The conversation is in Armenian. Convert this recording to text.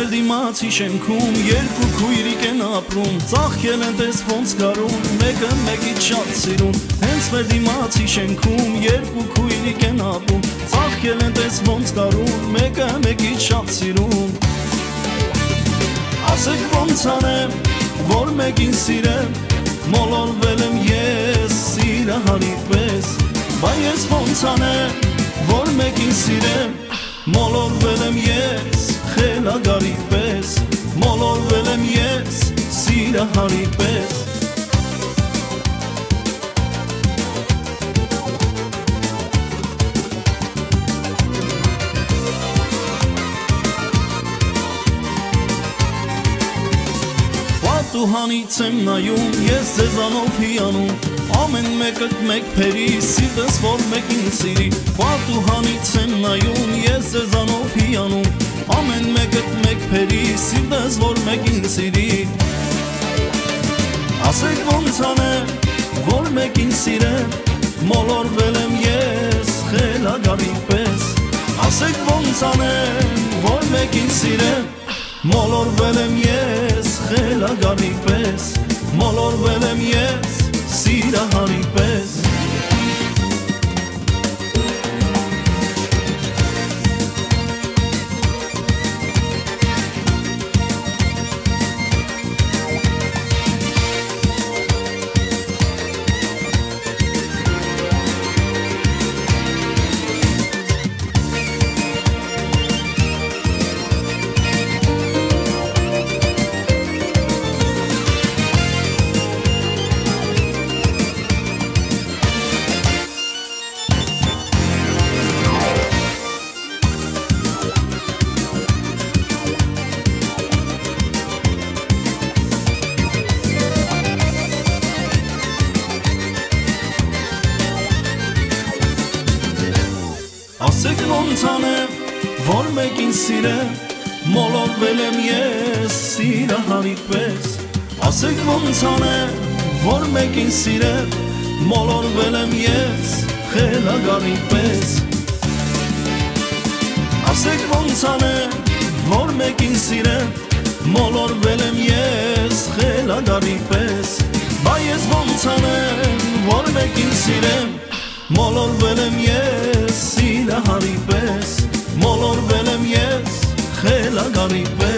մեր դիմացի շենքում երկու քույրիկ են ապրում, ծաղկել են տես ոնց գարուն, մեկը մեկից շատ սիրուն։ Հենց մեր դիմացի շենքում երկու քույրիկ են ապրում, ծաղկել են տես ոնց գարուն, մեկը մեկից շատ սիրուն։ Ասեք ոնց անեմ, որ մեկին սիրեմ, մոլորվել եմ ես սիրահարի պես, բա ես ոնց անեմ, որ մեկին սիրեմ, մոլորվել եմ ես խելագարի պես, մոլորվել եմ ես սիրահարի պես։ Պատուհանից եմ նայում, ես ձեզանով հիանում, ամեն մեկըդ մեկ փերի, սիրտս որ մեկին սիրի։ Պատուհանից եմ նայում, ես ձեզանով հիանում, ամեն մեկըդ մեկ փերի, սիրտս որ մեկին սիրի։ Ասեք ոնց անեմ, որ մեկին սիրեմ, մոլորվել եմ ես խելագարի պես։ Ասեք ոնց անեմ, որ մեկին սիրեմ, մոլորվել եմ ես խելագարի պես, մոլորվել եմ ես սիրահարի պես։ Ասեք ոնց անեմ, որ մեկին սիրեմ, մոլորվել եմ ես սիրահարի պես։ Ասեք ոնց անեմ, որ մեկին սիրեմ, մոլորվել եմ ես խելագարի պես։ Ասեք ոնց անեմ, որ մեկին սիրեմ, մոլորվել եմ ես խելագարի պես։ Բա ես ոնց անեմ, որ մեկին սիրեմ, մոլորվել եմ ես սիրահարի պես, մոլորվել եմ ես խելագարի պես։